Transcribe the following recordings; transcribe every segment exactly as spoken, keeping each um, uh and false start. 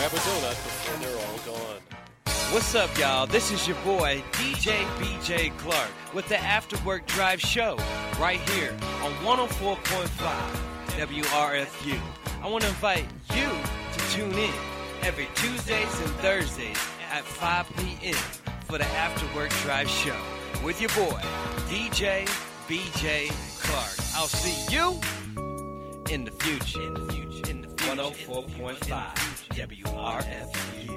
grab a donut before they're all gone. What's up, y'all? This is your boy, D J B J Clark, with the After Work Drive Show, right here on one oh four point five W R F U. I want to invite you to tune in every Tuesdays and Thursdays at five p.m. for the After Work Drive Show with your boy, D J B J Clark. I'll see you in the future. In the future. In the future. one oh four point five W R F U.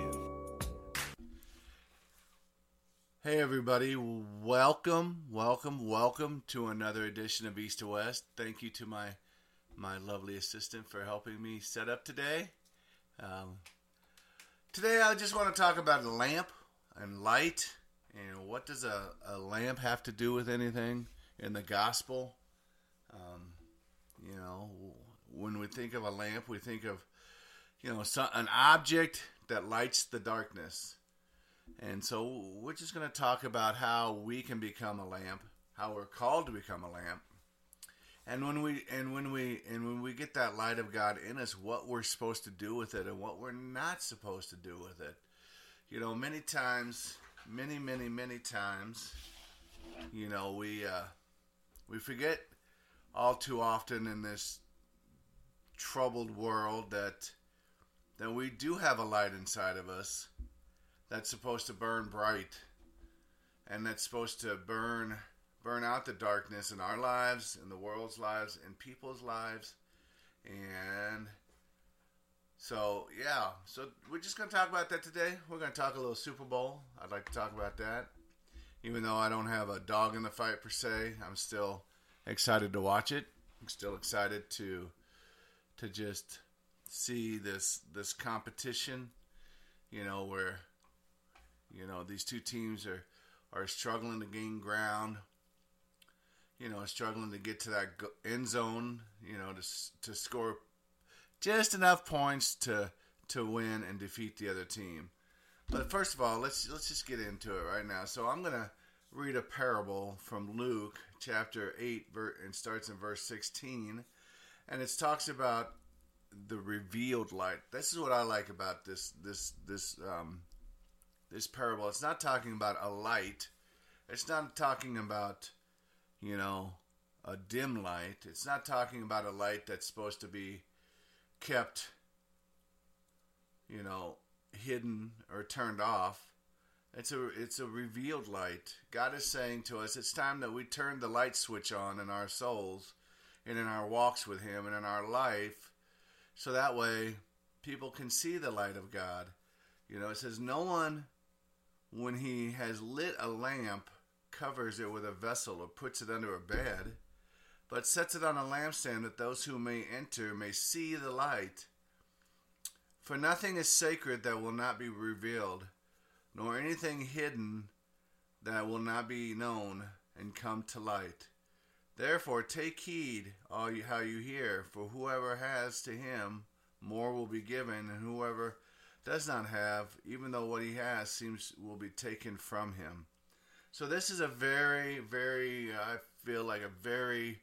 Hey everybody, welcome, welcome, welcome to another edition of East to West. Thank you to my my lovely assistant for helping me set up today. Um, today I just want to talk about a lamp and light, and what does a, a lamp have to do with anything in the gospel? Um, you know, when we think of a lamp, we think of, you know, some, an object that lights the darkness. And so we're just going to talk about how we can become a lamp, how we're called to become a lamp, and when we and when we and when we get that light of God in us, what we're supposed to do with it and what we're not supposed to do with it. You know, many times, many, many, many times, you know, we uh, we forget all too often in this troubled world that that we do have a light inside of us that's supposed to burn bright, and that's supposed to burn burn out the darkness in our lives, in the world's lives, in people's lives. And so, yeah, so we're just going to talk about that today. We're going to talk a little Super Bowl. I'd like to talk about that. Even though I don't have a dog in the fight per se, I'm still excited to watch it. I'm still excited to to just see this this competition, you know, where You know, these two teams are, are struggling to gain ground, you know, struggling to get to that end zone, you know, to to score just enough points to to win and defeat the other team. But first of all, let's let's just get into it right now. So I'm going to read a parable from Luke chapter eight, and starts in verse sixteen, and it talks about the revealed light. This is what I like about this this this um This parable. It's not talking about a light. It's not talking about, you know, a dim light. It's not talking about a light that's supposed to be kept, you know, hidden or turned off. It's a it's a revealed light. God is saying to us, it's time that we turn the light switch on in our souls and in our walks with Him and in our life, so that way people can see the light of God. You know, it says, no one, when he has lit a lamp, covers it with a vessel or puts it under a bed, but sets it on a lampstand that those who may enter may see the light. For nothing is sacred that will not be revealed, nor anything hidden that will not be known and come to light. Therefore take heed all you, how you hear, for whoever has, to him more will be given, and whoever does not have, even though what he has seems will be taken from him. So this is a very, very, I feel like a very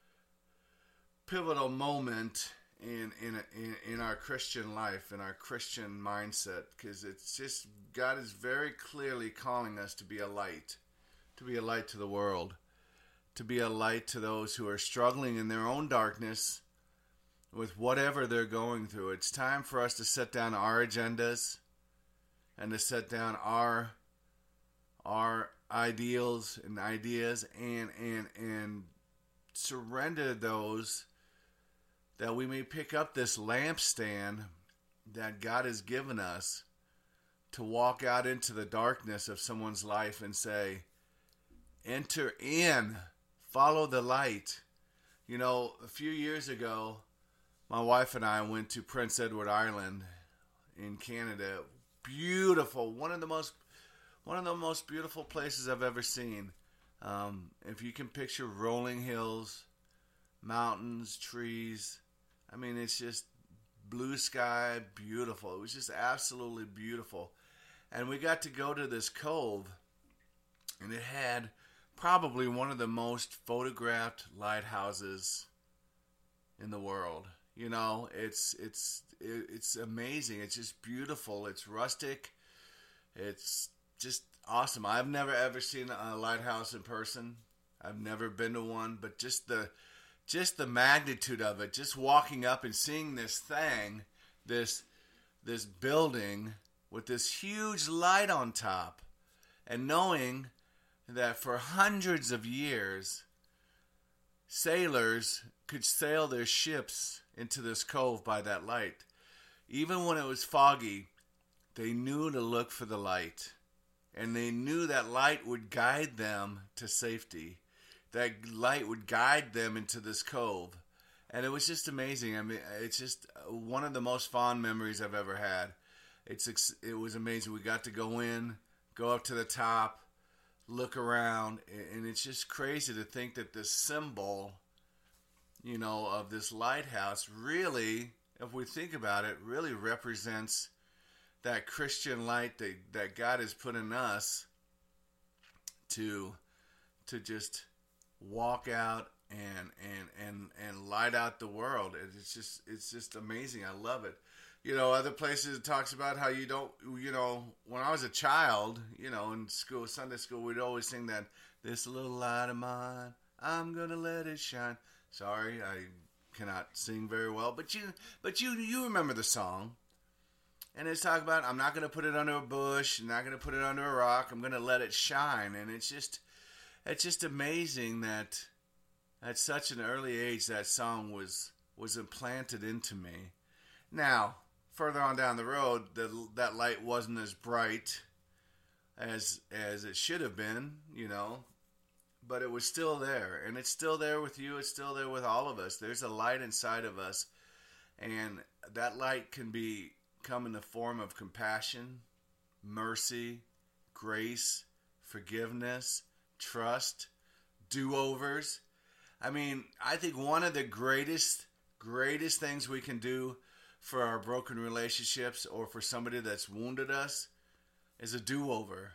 pivotal moment in in in, in our Christian life, in our Christian mindset, because it's just, God is very clearly calling us to be a light, to be a light to the world, to be a light to those who are struggling in their own darkness with whatever they're going through. It's time for us to set down our agendas and to set down our our ideals and ideas and and and surrender those, that we may pick up this lampstand that God has given us to walk out into the darkness of someone's life and say, enter in, follow the light. You know, a few years ago, my wife and I went to Prince Edward Island in Canada. Beautiful, one of the most, one of the most beautiful places I've ever seen. Um, if you can picture rolling hills, mountains, trees, I mean, it's just blue sky, beautiful. It was just absolutely beautiful. And we got to go to this cove, and it had probably one of the most photographed lighthouses in the world. You know, it's it's it, it's amazing. It's just beautiful. It's rustic. It's just awesome. I've never ever seen a lighthouse in person. I've never been to one, but just the just the magnitude of it, just walking up and seeing this thing, this this building with this huge light on top, and knowing that for hundreds of years sailors could sail their ships into this cove by that light. Even when it was foggy, they knew to look for the light. And they knew that light would guide them to safety. That light would guide them into this cove. And it was just amazing. I mean, it's just one of the most fond memories I've ever had. It's It was amazing. We got to go in, go up to the top, look around, and it's just crazy to think that this symbol, you know, of this lighthouse really, if we think about it, really represents that Christian light that, that God has put in us to to just walk out and and and and light out the world. It's just it's just amazing. I love it. You know, other places it talks about how you don't, you know, when I was a child, you know, in school, Sunday school, we'd always sing that, this little light of mine, I'm going to let it shine. Sorry, I cannot sing very well, but you, but you, you remember the song. And it's talking about, I'm not going to put it under a bush, I'm not going to put it under a rock, I'm going to let it shine. And it's just, it's just amazing that at such an early age that song was, was implanted into me. Now, further on down the road, the, that light wasn't as bright as as it should have been, you know, but it was still there, and it's still there with you. It's still there with all of us. There's a light inside of us, and that light can be come in the form of compassion, mercy, grace, forgiveness, trust, do-overs. I mean, I think one of the greatest, greatest things we can do for our broken relationships or for somebody that's wounded us is a do-over.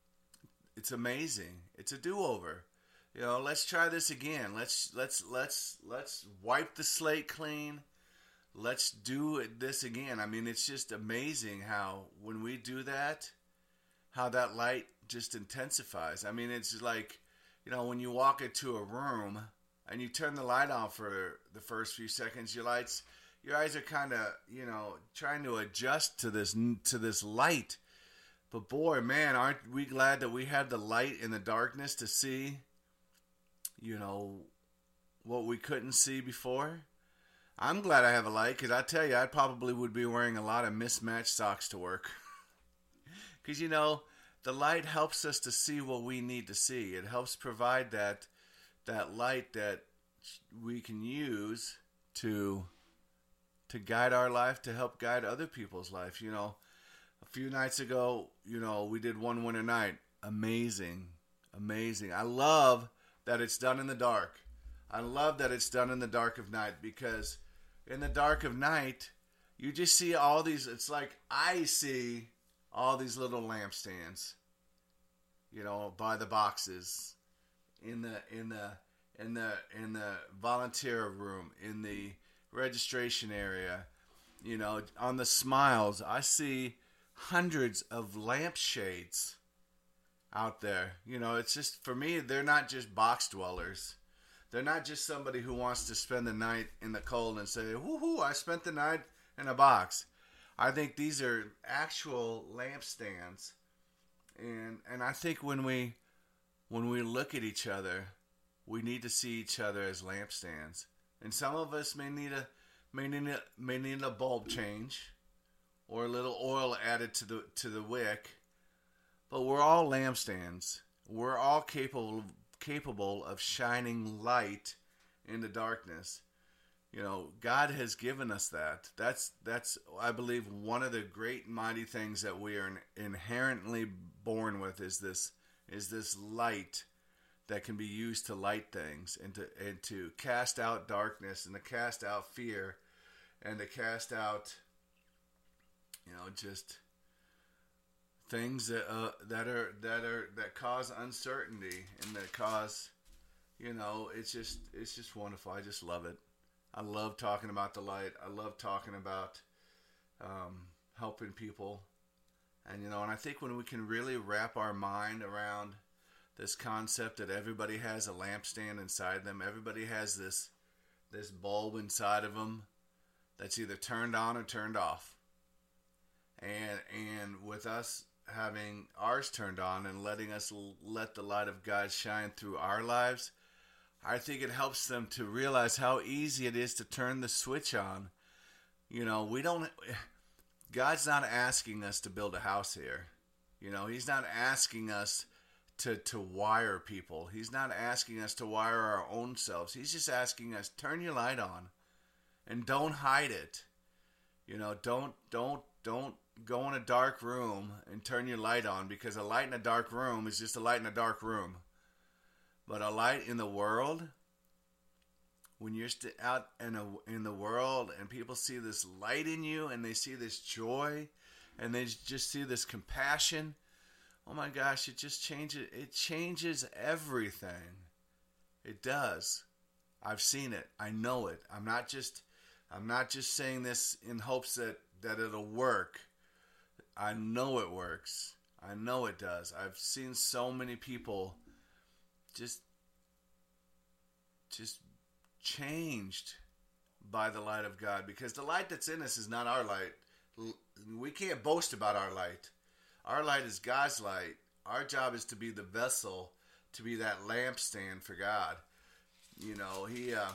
It's amazing. It's a do-over. You know, let's try this again. Let's let's let's let's wipe the slate clean. Let's do it, this again. I mean, it's just amazing how when we do that, how that light just intensifies. I mean, it's like, you know, when you walk into a room and you turn the light on for the first few seconds, your lights Your eyes are kind of, you know, trying to adjust to this to this light. But boy, man, aren't we glad that we have the light in the darkness to see, you know, what we couldn't see before? I'm glad I have a light, because I tell you, I probably would be wearing a lot of mismatched socks to work. Because, you know, the light helps us to see what we need to see. It helps provide that that light that we can use to... to guide our life, to help guide other people's life. You know, a few nights ago, you know, we did One Winter Night. Amazing. Amazing. I love that it's done in the dark. I love that it's done in the dark of night, because in the dark of night, you just see all these, it's like I see all these little lampstands, you know, by the boxes, in the, in the, in the, in the volunteer room, in the registration area, you know, on the smiles, I see hundreds of lampshades out there. You know, it's just, for me, they're not just box dwellers. They're not just somebody who wants to spend the night in the cold and say, woohoo, I spent the night in a box. I think these are actual lampstands. And and I think when we when we look at each other, we need to see each other as lampstands. And some of us may need a may need a, may need a bulb change, or a little oil added to the to the wick. But we're all lampstands. We're all capable capable of shining light in the darkness. You know, God has given us that. That's that's I believe one of the great mighty things that we are inherently born with is this is this light that can be used to light things, and to and to cast out darkness, and to cast out fear, and to cast out, you know, just things that uh, that are that are that cause uncertainty, and that cause, you know, it's just it's just wonderful. I just love it. I love talking about the light. I love talking about um, helping people. And, you know, and I think when we can really wrap our mind around this concept that everybody has a lampstand inside them, everybody has this this bulb inside of them that's either turned on or turned off. And and with us having ours turned on and letting us l- let the light of God shine through our lives, I think it helps them to realize how easy it is to turn the switch on. You know, we don't, God's not asking us to build a house here. You know, He's not asking us to, to wire people. He's not asking us to wire our own selves. He's just asking us, turn your light on and don't hide it. You know, don't, don't, don't go in a dark room and turn your light on, because a light in a dark room is just a light in a dark room. But a light in the world, when you're st- out in, a, in the world and people see this light in you and they see this joy and they just see this compassion, oh my gosh, it just changes, it changes everything. It does. I've seen it. I know it. I'm not just, I'm not just saying this in hopes that, that it'll work. I know it works. I know it does. I've seen so many people just, just changed by the light of God, because the light that's in us is not our light. We can't boast about our light. Our light is God's light. Our job is to be the vessel, to be that lampstand for God. You know, He uh,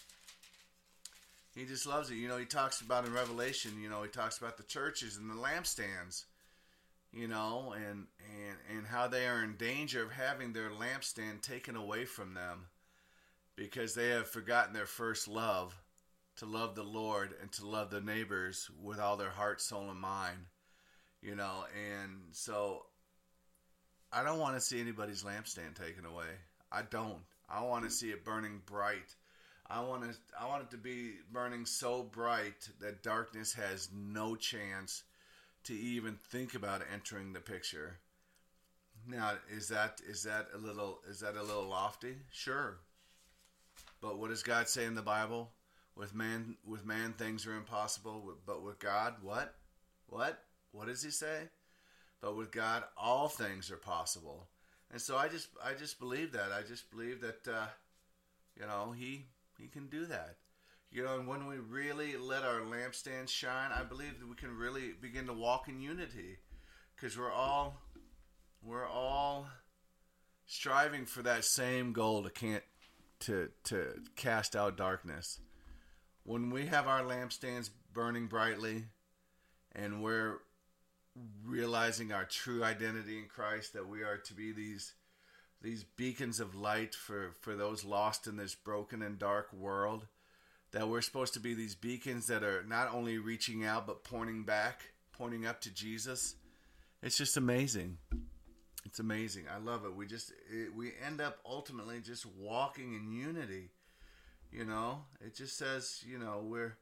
He just loves it. You know, He talks about in Revelation, you know, He talks about the churches and the lampstands, you know, and, and, and how they are in danger of having their lampstand taken away from them because they have forgotten their first love, to love the Lord and to love the neighbors with all their heart, soul, and mind. You know, and so I don't want to see anybody's lampstand taken away. I don't. I want to see it burning bright. I want to. I want it to be burning so bright that darkness has no chance to even think about entering the picture. Now, is that is that a little is that a little lofty? Sure. But what does God say in the Bible? With man, with man, things are impossible. But with God, what? What? What does He say? But with God, all things are possible. And so I just, I just believe that. I just believe that, uh, you know, He, He can do that. You know, and when we really let our lampstand shine, I believe that we can really begin to walk in unity, because we're all, we're all striving for that same goal to can't, to to cast out darkness. When we have our lampstands burning brightly, and we're realizing our true identity in Christ, that we are to be these these beacons of light for, for those lost in this broken and dark world, that we're supposed to be these beacons that are not only reaching out but pointing back, pointing up to Jesus. It's just amazing. It's amazing. I love it. We just it, we end up ultimately just walking in unity. You know, it just says, you know, we're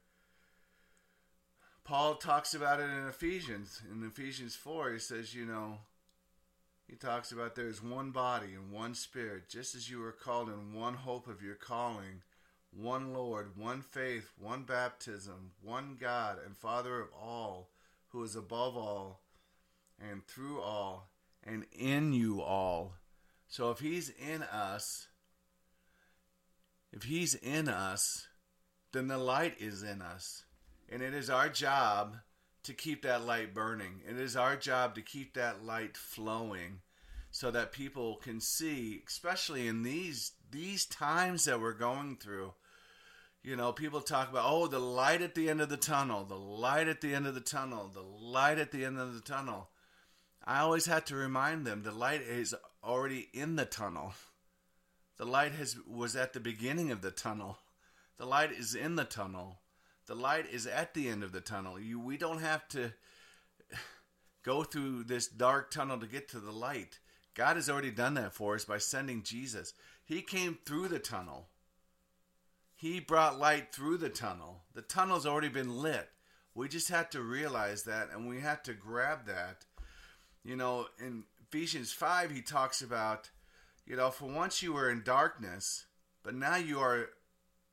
Paul talks about it in Ephesians. In Ephesians four, he says, you know, he talks about there's one body and one spirit, just as you were called in one hope of your calling, one Lord, one faith, one baptism, one God and Father of all, who is above all and through all and in you all. So if He's in us, if He's in us, then the light is in us. And it is our job to keep that light burning. It is our job to keep that light flowing so that people can see, especially in these these times that we're going through. You know, people talk about, oh, the light at the end of the tunnel, the light at the end of the tunnel, the light at the end of the tunnel. I always have to remind them the light is already in the tunnel. The light has was at the beginning of the tunnel. The light is in the tunnel. The light is at the end of the tunnel. You, we don't have to go through this dark tunnel to get to the light. God has already done that for us by sending Jesus. He came through the tunnel. He brought light through the tunnel. The tunnel's already been lit. We just have to realize that, and we have to grab that. You know, in Ephesians five, he talks about, you know, for once you were in darkness, but now you are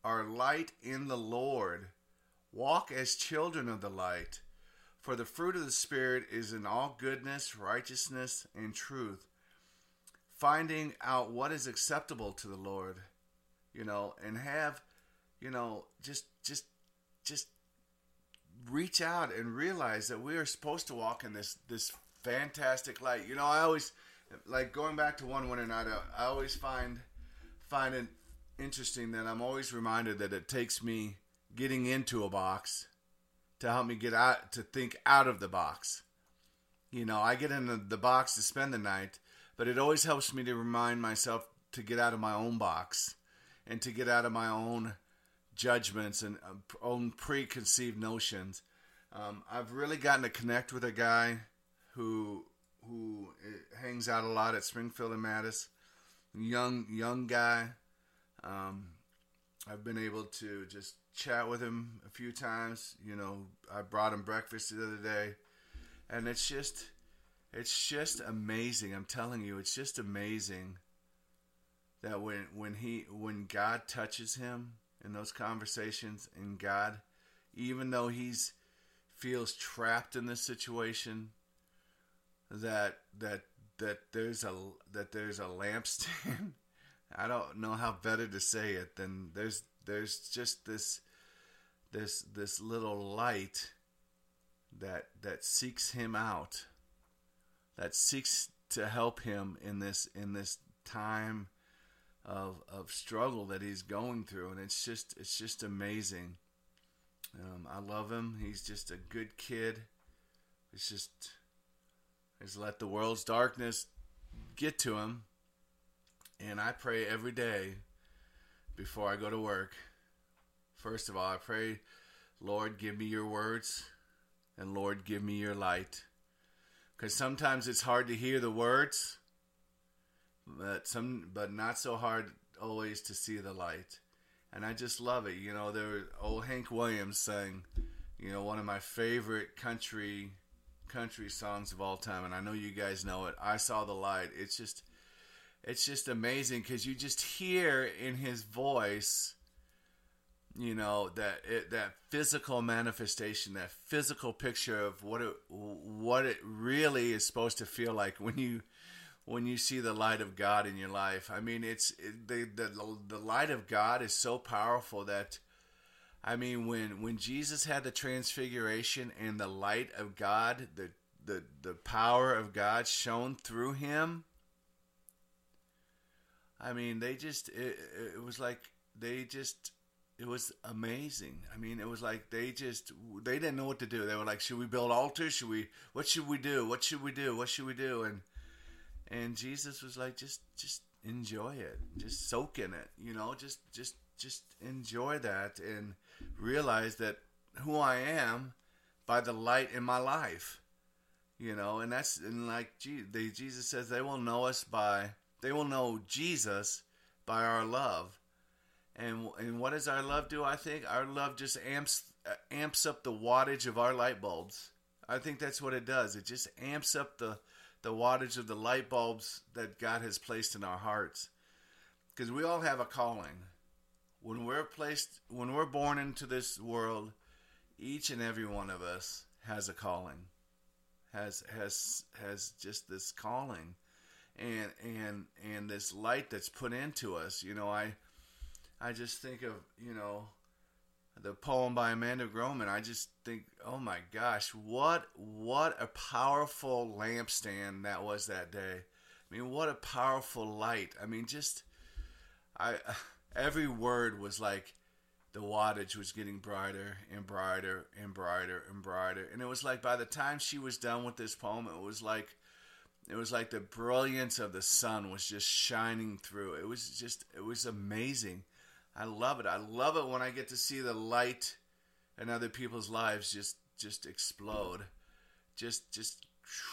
are light in the Lord. Walk as children of the light. For the fruit of the Spirit is in all goodness, righteousness, and truth. Finding out what is acceptable to the Lord, you know, and have, you know, just, just, just reach out and realize that we are supposed to walk in this, this fantastic light. You know, I always, like going back to one winter night, I, I always find, find it interesting that I'm always reminded that it takes me getting into a box to help me get out, to think out of the box. You know, I get in the, the box to spend the night, but it always helps me to remind myself to get out of my own box and to get out of my own judgments and uh, own preconceived notions. Um, I've really gotten to connect with a guy who who hangs out a lot at Springfield and Mattis. Young young guy. Um, I've been able to just chat with him a few times. You know, I brought him breakfast the other day, and it's just, it's just amazing. I'm telling you, it's just amazing that when when he when God touches him in those conversations, and God, even though he's feels trapped in this situation, that that that there's a that there's a lampstand. I don't know how better to say it than there's there's just this this this little light that that seeks him out, that seeks to help him in this in this time of of struggle that he's going through, and it's just it's just amazing. Um, I love him. He's just a good kid. It's just he's let the world's darkness get to him. And I pray every day before I go to work. First of all, I pray, Lord, give me your words, and Lord, give me your light. Because sometimes it's hard to hear the words, but some, but not so hard always to see the light. And I just love it. You know, there was old Hank Williams sang, you know, one of my favorite country country songs of all time, and I know you guys know it. I Saw the Light. It's just It's just amazing because you just hear in his voice, you know, that it, that physical manifestation, that physical picture of what it what it really is supposed to feel like when you when you see the light of God in your life. I mean, it's it, the the the light of God is so powerful that, I mean, when when Jesus had the transfiguration and the light of God, the the the power of God shone through him. I mean, they just, it, it was like, they just, it was amazing. I mean, it was like, they just, they didn't know what to do. They were like, should we build altars? Should we, what should we do? What should we do? What should we do? And, and Jesus was like, just, just enjoy it. Just soak in it, you know, just, just, just enjoy that and realize that who I am by the light in my life, you know, and that's, and like, they, Jesus says they will know us by, They will know Jesus by our love. And and what does our love do? I think our love just amps amps up the wattage of our light bulbs. I think that's what it does. It just amps up the, the wattage of the light bulbs that God has placed in our hearts. Because we all have a calling. When we're placed, when we're born into this world, each and every one of us has a calling. Has has has just this calling. And and and this light that's put into us, you know, I I just think of, you know, the poem by Amanda Groman. I just think, oh my gosh, what what a powerful lampstand that was that day. I mean, what a powerful light. I mean, just I every word was like the wattage was getting brighter and brighter and brighter and brighter. And it was like by the time she was done with this poem, it was like It was like the brilliance of the sun was just shining through. It was just, it was amazing. I love it. I love it when I get to see the light in other people's lives just, just explode. Just, just,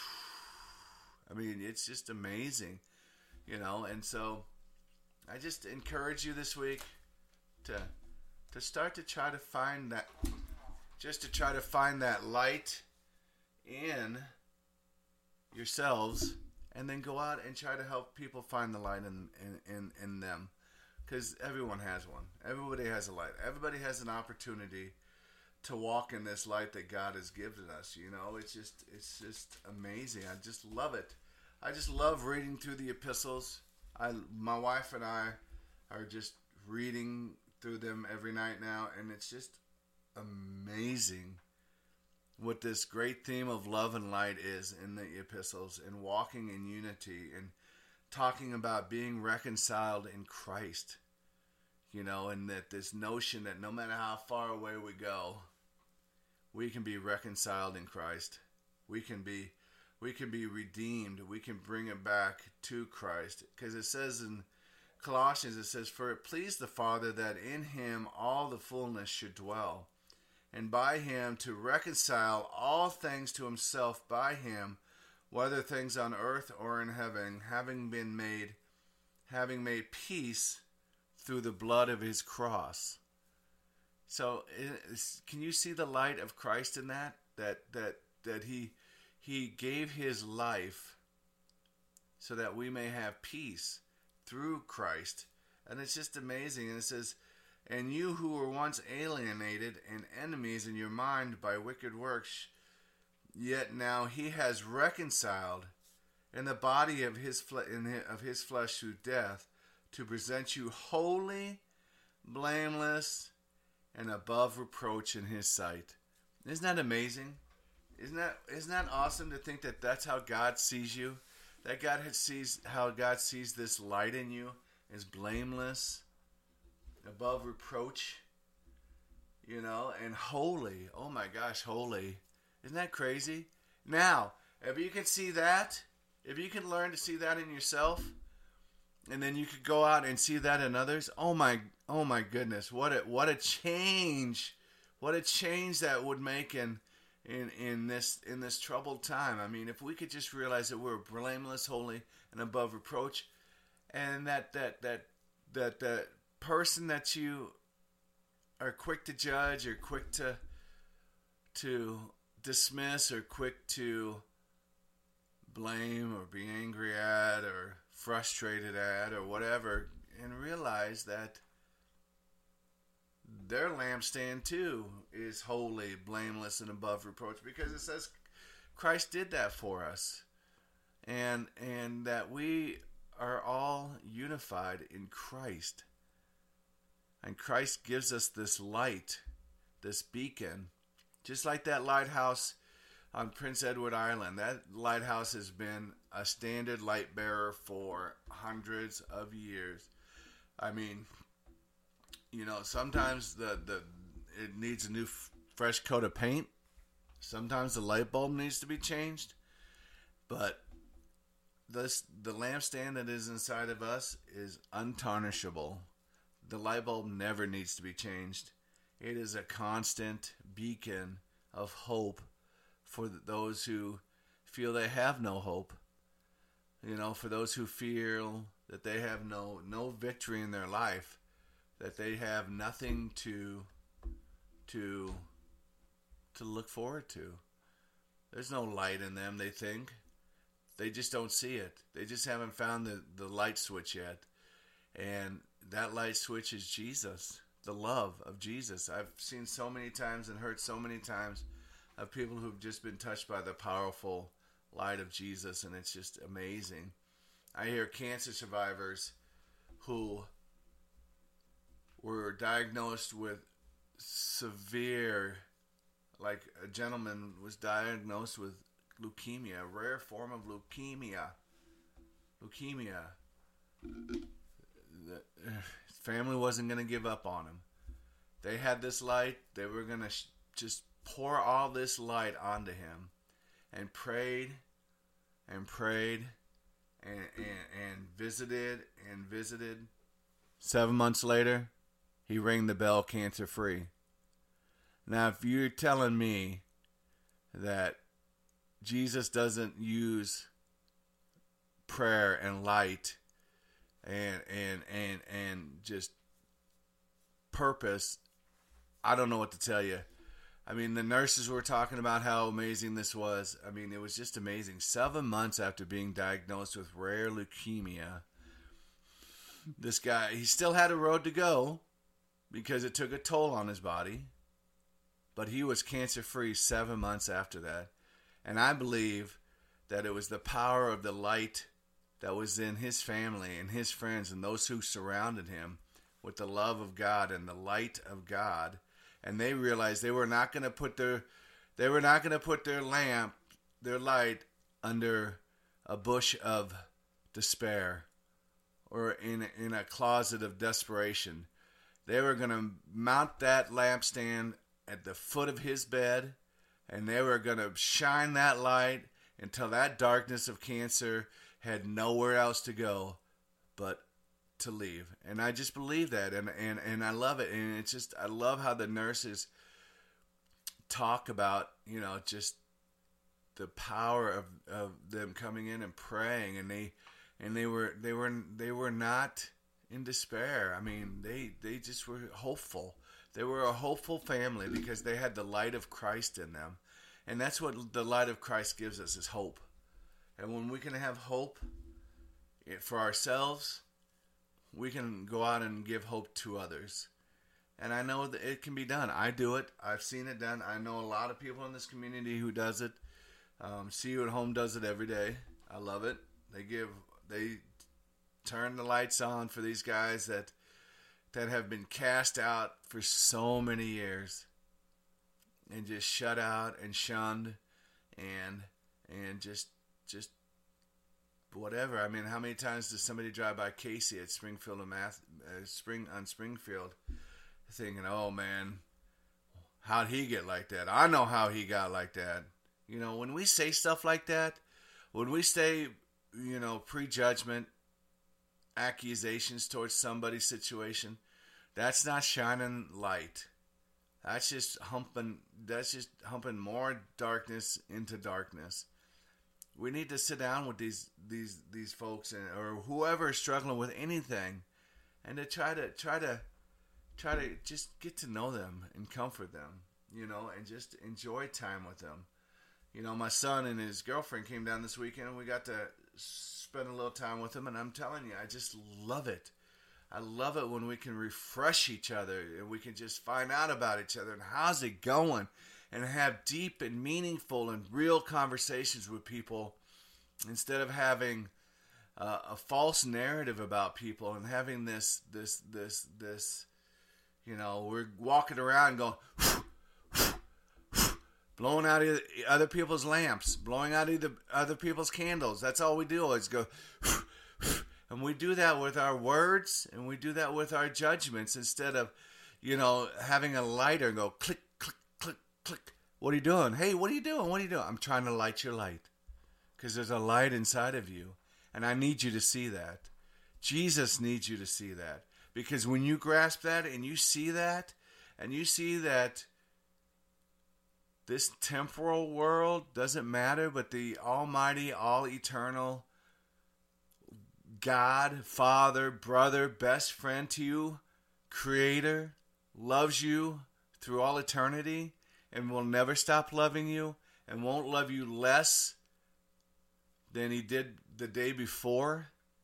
I mean, it's just amazing, you know? And so I just encourage you this week to, to start to try to find that, just to try to find that light in yourselves, and then go out and try to help people find the light in in, in, in them. because everyone has one. Everybody has a light. Everybody has an opportunity to walk in this light that God has given us. You know, it's just it's just amazing. I just love it. I just love reading through the epistles. I my wife and I are just reading through them every night now, and it's just amazing what this great theme of love and light is in the epistles, and walking in unity, and talking about being reconciled in Christ. You know, and that this notion that no matter how far away we go, we can be reconciled in Christ. We can be we can be redeemed. We can bring it back to Christ. Because it says in Colossians, it says, "For it pleased the Father that in him all the fullness should dwell, and by him to reconcile all things to himself by him, whether things on earth or in heaven, having been made, having made peace through the blood of his cross." So, can you see the light of Christ in that? That that that he he gave his life so that we may have peace through Christ, and it's just amazing. And it says, "And you who were once alienated and enemies in your mind by wicked works, yet now he has reconciled in the body of his fle- in his, of his flesh through death, to present you holy, blameless, and above reproach in his sight." Isn't that amazing? Isn't that isn't that awesome to think that that's how God sees you? That God has sees how God sees this light in you is blameless, above reproach, you know, and holy. Oh my gosh, holy. Isn't that crazy? Now, if you can see that, if you can learn to see that in yourself, and then you could go out and see that in others, oh my oh my goodness, what a what a change. What a change that would make in in in this in this troubled time. I mean, if we could just realize that we're blameless, holy, and above reproach, and that that that that that person that you are quick to judge, or quick to to dismiss, or quick to blame, or be angry at, or frustrated at, or whatever, and realize that their lampstand too is holy, blameless, and above reproach, because it says Christ did that for us, and and that we are all unified in Christ, and Christ gives us this light, this beacon, just like that lighthouse on Prince Edward Island. That lighthouse has been a standard light bearer for hundreds of years. I mean, you know, sometimes the, the it needs a new f- fresh coat of paint. Sometimes the light bulb needs to be changed. But this the lampstand that is inside of us is untarnishable. The light bulb never needs to be changed. It is a constant beacon of hope for those who feel they have no hope. You know, for those who feel that they have no no victory in their life, that they have nothing to to to look forward to. There's no light in them, they think. They just don't see it. They just haven't found the, the light switch yet. And that light switch is Jesus, the love of Jesus. I've seen so many times and heard so many times of people who've just been touched by the powerful light of Jesus, and it's just amazing. I hear cancer survivors who were diagnosed with severe, like a gentleman was diagnosed with leukemia, a rare form of leukemia. Leukemia. The his family wasn't going to give up on him. They had this light. They were going to sh- just pour all this light onto him, and prayed and prayed and, and, and visited and visited. Seven months later, he rang the bell cancer free. Now, if you're telling me that Jesus doesn't use prayer and light and and and and just purpose, I don't know what to tell you. I mean, the nurses were talking about how amazing this was. I mean, it was just amazing. Seven months after being diagnosed with rare leukemia, this guy, he still had a road to go because it took a toll on his body. But he was cancer-free seven months after that. And I believe that it was the power of the light that was in his family and his friends and those who surrounded him with the love of God and the light of God. And they realized they were not going to put their they were not going to put their lamp, their light, under a bush of despair or in in a closet of desperation. They were going to mount that lampstand at the foot of his bed, and they were going to shine that light until that darkness of cancer had nowhere else to go but to leave. And I just believe that, and, and, and I love it. And it's just, I love how the nurses talk about, you know, just the power of, of them coming in and praying, and they and they were they were they were not in despair. I mean, they they just were hopeful. They were a hopeful family because they had the light of Christ in them. And that's what the light of Christ gives us, is hope. And when we can have hope for ourselves, we can go out and give hope to others. And I know that it can be done. I do it. I've seen it done. I know a lot of people in this community who does it. Um, See You at Home does it every day. I love it. They give, they turn the lights on for these guys that that have been cast out for so many years and just shut out and shunned and and just just whatever. I mean, how many times does somebody drive by Casey at Springfield and Math, uh, Spring on Springfield, thinking, "Oh man, how'd he get like that? I know how he got like that." You know, when we say stuff like that, when we say, you know, prejudgment, accusations towards somebody's situation, that's not shining light. That's just humping. That's just humping more darkness into darkness. We need to sit down with these these these folks and or whoever is struggling with anything, and to try to try to try to just get to know them and comfort them, you know, and just enjoy time with them. You know, my son and his girlfriend came down this weekend, and we got to spend a little time with them, and I'm telling you, I just love it. I love it when we can refresh each other and we can just find out about each other and how's it going, and have deep and meaningful and real conversations with people instead of having uh, a false narrative about people and having this, this, this, this, you know, we're walking around going, blowing out other people's lamps, blowing out other people's candles. That's all we do is go, and we do that with our words, and we do that with our judgments instead of, you know, having a lighter and go click, click, click, click. What are you doing? Hey, what are you doing? What are you doing? I'm trying to light your light because there's a light inside of you, and I need you to see that. Jesus needs you to see that, because when you grasp that and you see that, and you see that this temporal world doesn't matter, but the almighty, all-eternal God, Father, brother, best friend to you, Creator, loves you through all eternity and will never stop loving you and won't love you less than He did the day before.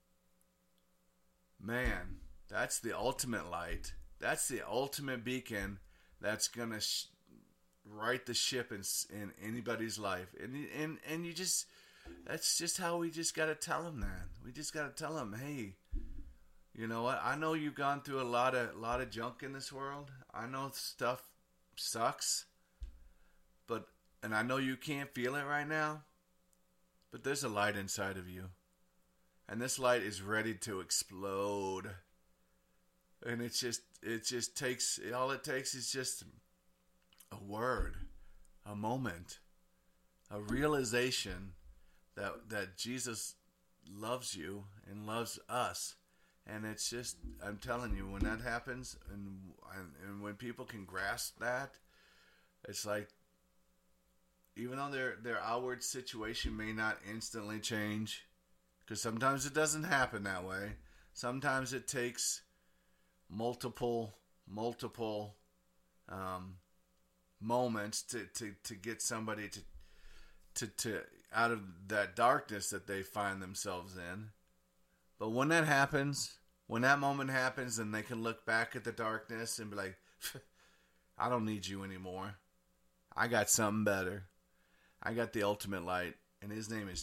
Man, that's the ultimate light. That's the ultimate beacon that's going to sh- right the ship in, in anybody's life. And, and, and you just... That's just how we just got to tell them that. We just got to tell them, hey, you know what? I know you've gone through a lot of lot of junk in this world. I know stuff sucks, but and I know you can't feel it right now, but there's a light inside of you, and this light is ready to explode. And it's just it just takes all it takes is just a word, a moment, a realization that that Jesus loves you and loves us. And it's just, I'm telling you, when that happens and, and and when people can grasp that, it's like, even though their their outward situation may not instantly change, because sometimes it doesn't happen that way. Sometimes it takes multiple multiple um, moments to, to, to get somebody to to to out of that darkness that they find themselves in. But when that happens, when that moment happens and they can look back at the darkness and be like, I don't need you anymore. I got something better. I got the ultimate light, and his name is